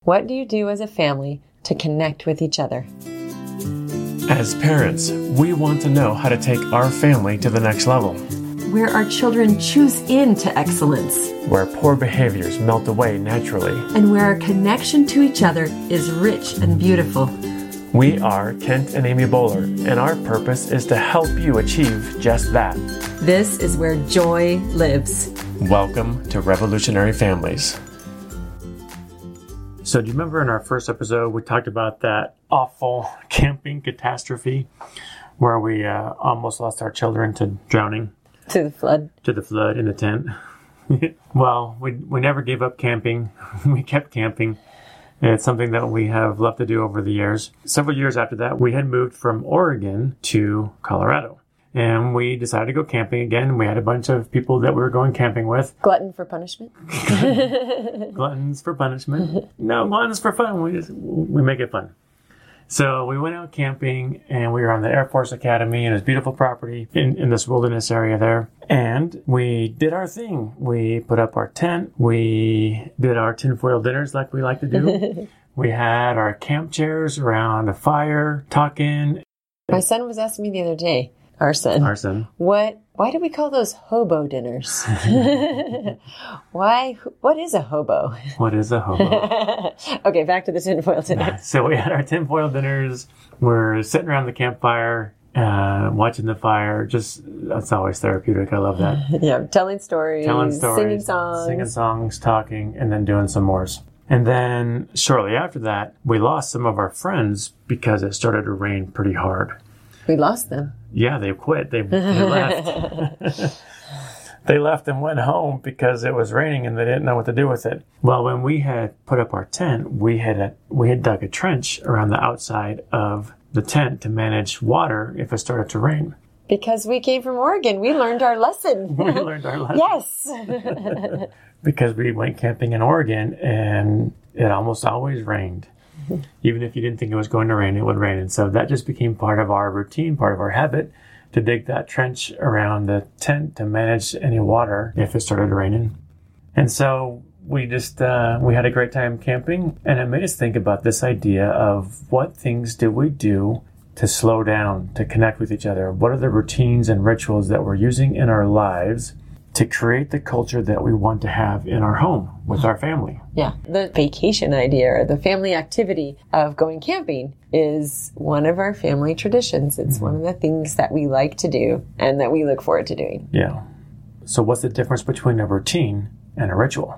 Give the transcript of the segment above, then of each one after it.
What do you do as a family to connect with each other? As parents, we want to know how to take our family to the next level. Where our children choose into excellence. Where poor behaviors melt away naturally. And where our connection to each other is rich and beautiful. We are Kent and Amy Bowler, and our purpose is to help you achieve just that. This is where joy lives. Welcome to Revolutionary Families. So do you remember in our first episode, we talked about that awful camping catastrophe where we almost lost our children to drowning? To the flood. To the flood in the tent. Well, we never gave up camping. We kept camping. It's something that we have loved to do over the years. Several years after that, we had moved from Oregon to Colorado. And we decided to go camping again. We had a bunch of people that we were going camping with. Glutton for punishment? Gluttons for punishment. No, gluttons for fun. We make it fun. So we went out camping, and we were on the Air Force Academy, and it was beautiful property in this wilderness area there. And we did our thing. We put up our tent. We did our tinfoil dinners like we like to do. We had our camp chairs around a fire, talking. My son was asking me the other day, our son. Why do we call those hobo dinners? What is a hobo? What is a hobo? Okay, back to the tinfoil dinners. So we had our tinfoil dinners. We're sitting around the campfire, watching the fire. That's always therapeutic. I love that. Yeah, telling stories, singing songs, talking, and then doing some more. And then shortly after that, we lost some of our friends because it started to rain pretty hard. We lost them. Yeah, they quit. They left. They left and went home because it was raining and they didn't know what to do with it. Well, when we had put up our tent, we had dug a trench around the outside of the tent to manage water if it started to rain. Because we came from Oregon. We learned our lesson. We learned our lesson. Yes. Because we went camping in Oregon and it almost always rained. Even if you didn't think it was going to rain, it would rain. And so that just became part of our routine, part of our habit, to dig that trench around the tent to manage any water if it started raining. And so we just, we had a great time camping, and it made us think about this idea of what things do we do to slow down, to connect with each other? What are the routines and rituals that we're using in our lives to create the culture that we want to have in our home with our family? Yeah. The vacation idea or the family activity of going camping is one of our family traditions. It's one of the things that we like to do and that we look forward to doing. Yeah. So what's the difference between a routine and a ritual?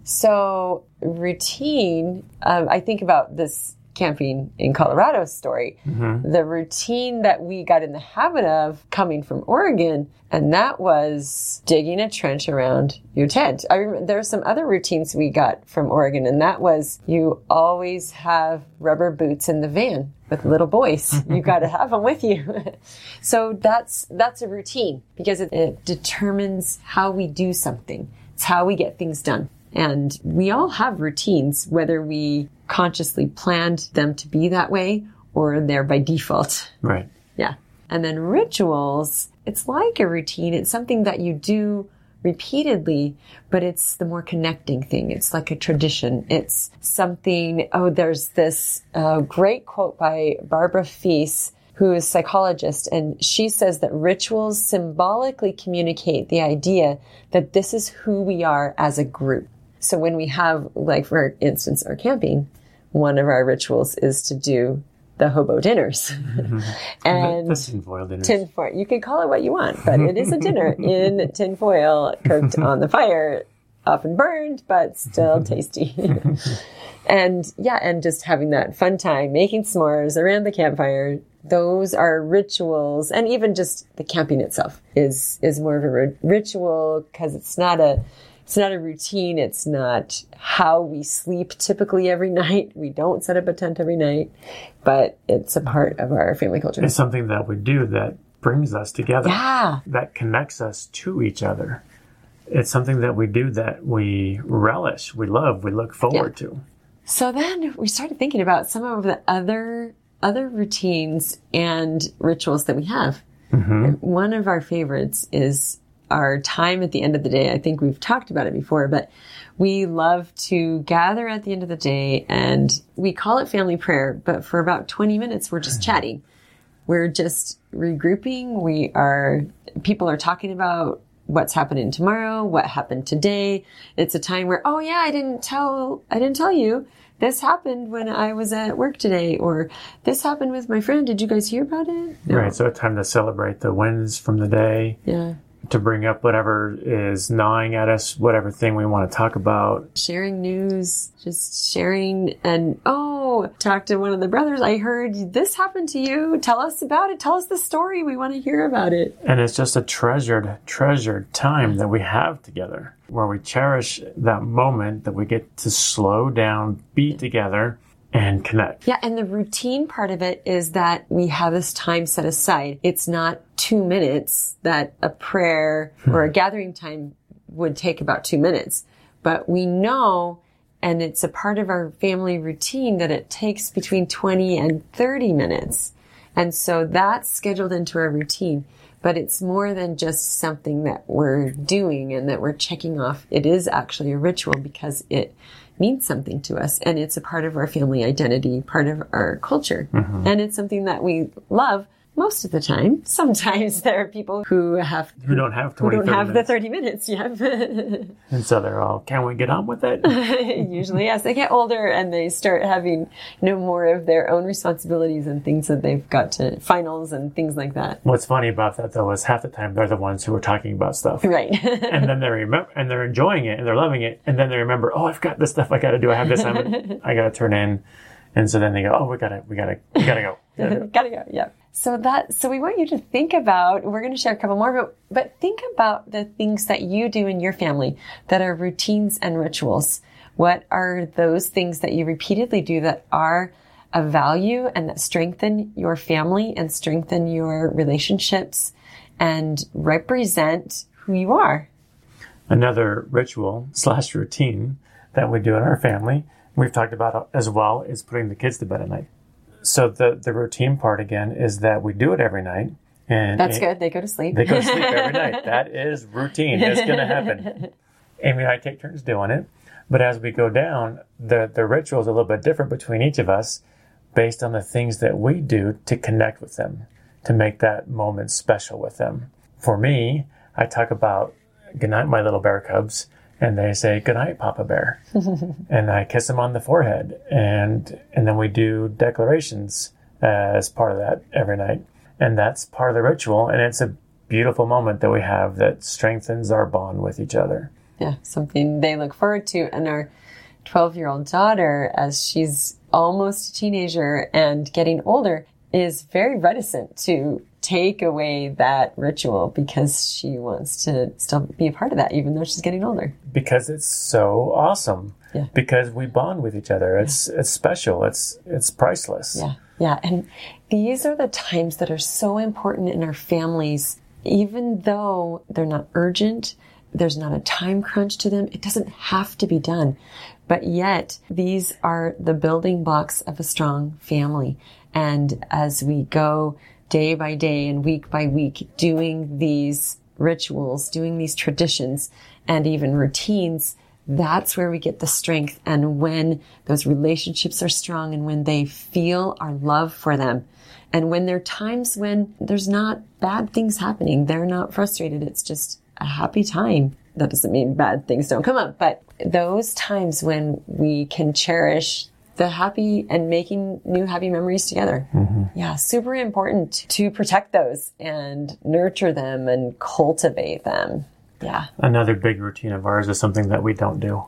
So routine, I think about this camping in Colorado story, the routine that we got in the habit of coming from Oregon, and that was digging a trench around your tent. I remember there are some other routines we got from Oregon, and that was you always have rubber boots in the van with little boys. You got to have them with you. So that's a routine because it determines how we do something. It's how we get things done. And we all have routines, whether we consciously planned them to be that way or they're by default. Right. Yeah. And then rituals, it's like a routine. It's something that you do repeatedly, but it's the more connecting thing. It's like a tradition. It's something, there's this great quote by Barbara Feese, who is a psychologist, and she says that rituals symbolically communicate the idea that this is who we are as a group. So when we have, like, for instance, our camping, one of our rituals is to do the hobo dinners. And the tinfoil dinners. Tinfoil. You can call it what you want, but it is a dinner in tinfoil cooked on the fire, often burned, but still tasty. And just having that fun time, making s'mores around the campfire. Those are rituals. And even just the camping itself is more of a ritual because it's not a routine. It's not how we sleep typically every night. We don't set up a tent every night, but it's a part of our family culture. It's something that we do that brings us together. Yeah. That connects us to each other. It's something that we do that we relish, we love, we look forward to. So then we started thinking about some of the other routines and rituals that we have. One of our favorites is our time at the end of the day. I think we've talked about it before, but we love to gather at the end of the day, and we call it family prayer, but for about 20 minutes, we're just chatting. We're just regrouping. People are talking about what's happening tomorrow, what happened today. It's a time where, oh yeah, I didn't tell you. This happened when I was at work today, or this happened with my friend. Did you guys hear about it? No. Right. So a time to celebrate the wins from the day. Yeah. To bring up whatever is gnawing at us, whatever thing we want to talk about. Sharing news, just sharing, and talk to one of the brothers. I heard this happened to you. Tell us about it. Tell us the story. We want to hear about it. And it's just a treasured time that we have together, where we cherish that moment that we get to slow down, be together, and connect. Yeah, and the routine part of it is that we have this time set aside. It's not 2 minutes that a prayer or a gathering time would take about 2 minutes. But we know, and it's a part of our family routine, that it takes between 20 and 30 minutes. And so that's scheduled into our routine. But it's more than just something that we're doing and that we're checking off. It is actually a ritual because it means something to us, and it's a part of our family identity, part of our culture. Mm-hmm. And it's something that we love most of the time. Sometimes there are people who don't have the 30 minutes. Yeah. And so they're all, can we get on with it? Usually, as they get older and they start having more of their own responsibilities and things that they've got to finals and things like that. What's funny about that though is half the time they're the ones who are talking about stuff. Right. And then they remember, and they're enjoying it and they're loving it. And then they remember, oh, I've got this stuff I got to do. I have this I got to turn in. And so then they go, oh, we gotta go. Gotta go. Yeah. So we want you to think about, we're going to share a couple more, but think about the things that you do in your family that are routines and rituals. What are those things that you repeatedly do that are of value and that strengthen your family and strengthen your relationships and represent who you are? Another ritual / routine that we do in our family, we've talked about as well, is putting the kids to bed at night. So the routine part, again, is that we do it every night. And that's good. They go to sleep. They go to sleep every night. That is routine. It's going to happen. Amy and I take turns doing it. But as we go down, the ritual is a little bit different between each of us based on the things that we do to connect with them, to make that moment special with them. For me, I talk about, good night, my little bear cubs. And they say, good night, Papa Bear. And I kiss them on the forehead. And then we do declarations as part of that every night. And that's part of the ritual. And it's a beautiful moment that we have that strengthens our bond with each other. Yeah, something they look forward to. And our 12-year-old daughter, as she's almost a teenager and getting older, is very reticent to take away that ritual because she wants to still be a part of that, even though she's getting older. Because it's so awesome. Yeah. Because we bond with each other. It's special. It's priceless. Yeah. Yeah. And these are the times that are so important in our families, even though they're not urgent. There's not a time crunch to them. It doesn't have to be done. But yet, these are the building blocks of a strong family. And as we go day by day and week by week, doing these rituals, doing these traditions, and even routines, that's where we get the strength. And when those relationships are strong and when they feel our love for them, and when there are times when there's not bad things happening, they're not frustrated, it's just a happy time. That doesn't mean bad things don't come up, but those times when we can cherish the happy and making new happy memories together. Mm-hmm. Yeah, super important to protect those and nurture them and cultivate them. Yeah. Another big routine of ours is something that we don't do.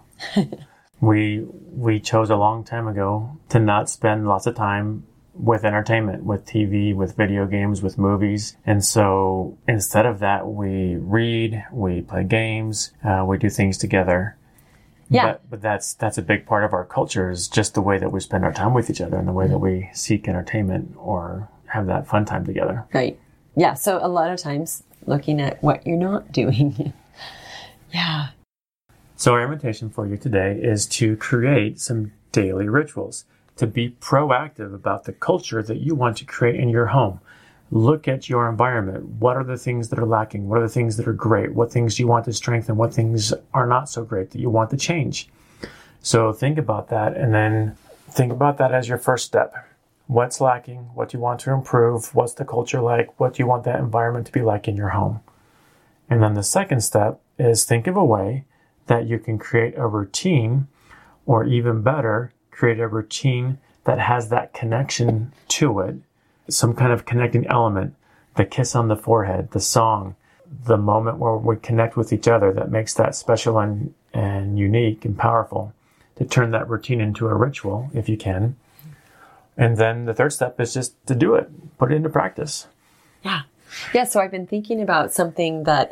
We chose a long time ago to not spend lots of time with entertainment, with TV, with video games, with movies. And so instead of that, we read, we play games, we do things together. Yeah. But that's a big part of our culture, is just the way that we spend our time with each other and the way that we seek entertainment or have that fun time together. Right. Yeah. So a lot of times looking at what you're not doing. Yeah. So our invitation for you today is to create some daily rituals, to be proactive about the culture that you want to create in your home. look at your environment. What are the things that are lacking? What are the things that are great? What things do you want to strengthen? What things are not so great that you want to change? So think about that, and then think about that as your first step. What's lacking? What do you want to improve? What's the culture like? What do you want that environment to be like in your home? And then the second step is think of a way that you can create a routine, or even better, create a routine that has that connection to it. Some kind of connecting element, the kiss on the forehead, the song, the moment where we connect with each other that makes that special and unique and powerful, to turn that routine into a ritual if you can. And then the third step is just to do it, put it into practice. Yeah. Yeah. So I've been thinking about something that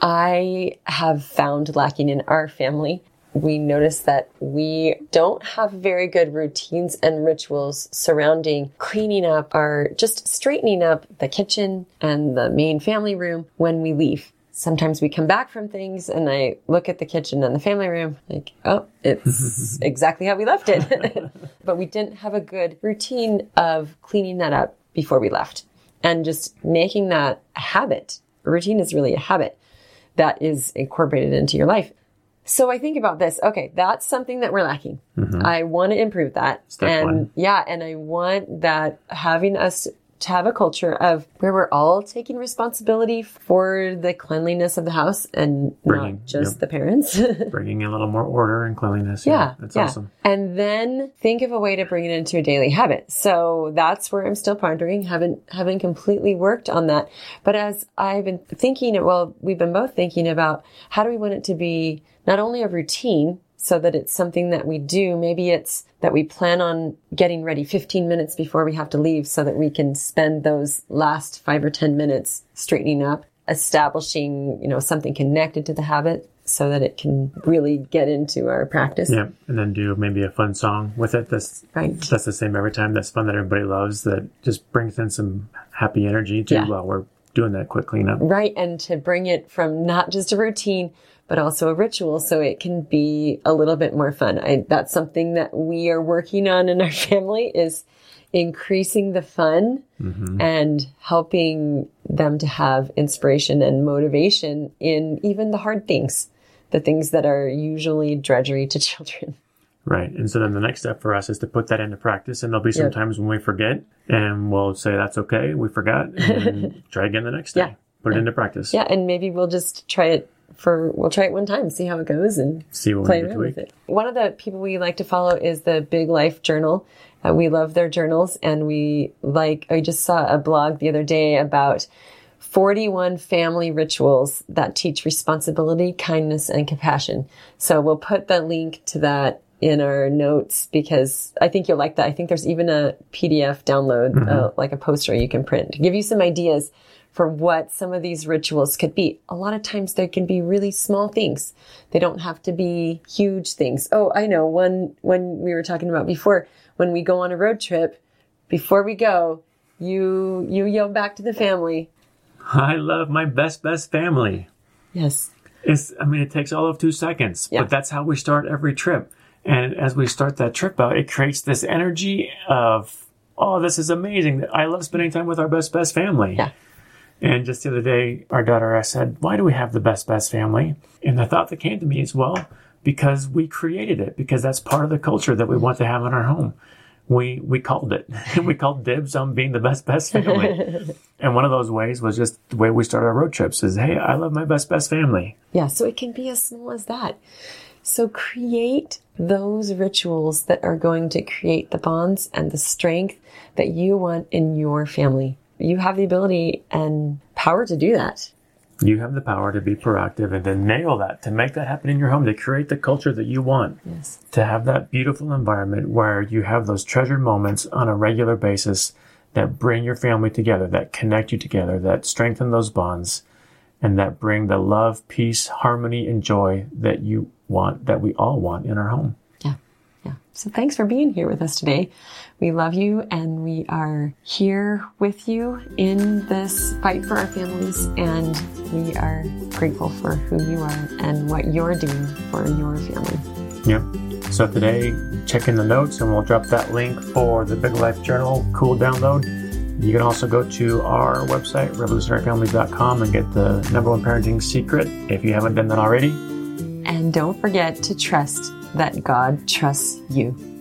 I have found lacking in our family. We notice that we don't have very good routines and rituals surrounding cleaning up or just straightening up the kitchen and the main family room when we leave. Sometimes we come back from things and I look at the kitchen and the family room like, oh, it's exactly how we left it. But we didn't have a good routine of cleaning that up before we left and just making that a habit. A routine is really a habit that is incorporated into your life. So I think about this. Okay, that's something that we're lacking. I want to improve that. Step one. Yeah, and I want that having us to have a culture of where we're all taking responsibility for the cleanliness of the house and not just the parents. Bringing a little more order and cleanliness. Yeah, That's awesome. And then think of a way to bring it into a daily habit. So that's where I'm still pondering, haven't completely worked on that. But as I've been thinking, we've been both thinking about how do we want it to be not only a routine so that it's something that we do, maybe it's that we plan on getting ready 15 minutes before we have to leave so that we can spend those last 5 or 10 minutes straightening up, establishing, something connected to the habit so that it can really get into our practice. Yeah. And then do maybe a fun song with it. That's the same every time. That's fun, that everybody loves, that just brings in some happy energy too while we're doing that quick cleanup. Right. And to bring it from not just a routine, but also a ritual so it can be a little bit more fun. That's something that we are working on in our family, is increasing the fun and helping them to have inspiration and motivation in even the hard things, the things that are usually drudgery to children. Right. And so then the next step for us is to put that into practice. And there'll be some times when we forget and we'll say, that's okay, we forgot, and try again the next day. Put it into practice. Yeah. And maybe we'll just try it we'll try it one time, see how it goes, and see what play we around with it. One of the people we like to follow is the Big Life Journal. We love their journals, and I just saw a blog the other day about 41 family rituals that teach responsibility, kindness, and compassion. So we'll put the link to that in our notes because I think you'll like that. I think there's even a PDF download, like a poster you can print to give you some ideas for what some of these rituals could be. A lot of times they can be really small things. They don't have to be huge things. Oh, I know. When we were talking about before, when we go on a road trip, before we go, you yell back to the family, I love my best family. Yes. It takes all of 2 seconds, but that's how we start every trip. And as we start that trip out, it creates this energy of, oh, this is amazing. I love spending time with our best family. Yeah. And just the other day, our daughter, I said, why do we have the best family? And the thought that came to me is, well, because we created it, because that's part of the culture that we want to have in our home. We called it. We called dibs on being the best family. And one of those ways was just the way we start our road trips is, hey, I love my best family. Yeah, so it can be as small as that. So create those rituals that are going to create the bonds and the strength that you want in your family. You have the ability and power to do that. You have the power to be proactive and to nail that, to make that happen in your home, to create the culture that you want. Yes. To have that beautiful environment where you have those treasured moments on a regular basis that bring your family together, that connect you together, that strengthen those bonds, and that bring the love, peace, harmony, and joy that you want, that we all want in our home. Yeah. So thanks for being here with us today. We love you, and we are here with you in this fight for our families, and we are grateful for who you are and what you're doing for your family. Yep. So today, check in the notes, and we'll drop that link for the Big Life Journal cool download. You can also go to our website, revolutionaryfamilies.com, and get the #1 parenting secret if you haven't done that already. And don't forget to trust that God trusts you.